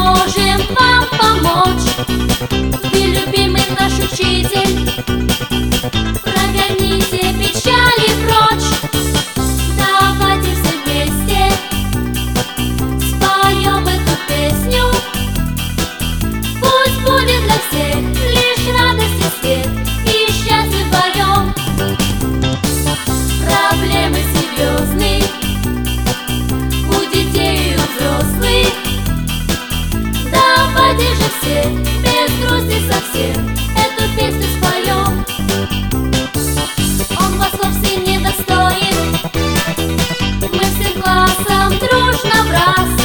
можем вам помочь. Вы любимый наш учитель, прогоните печали прочь. Давайте все вместе споем эту песню. Пусть будет для всех лишь радость и свет, и счастье вдвоем. Проблемы серьезные у детей и у взрослых. Давайте же все без грусти совсем эту песню споем. Он вас вовсе не достоин, мы всем классом дружно в раз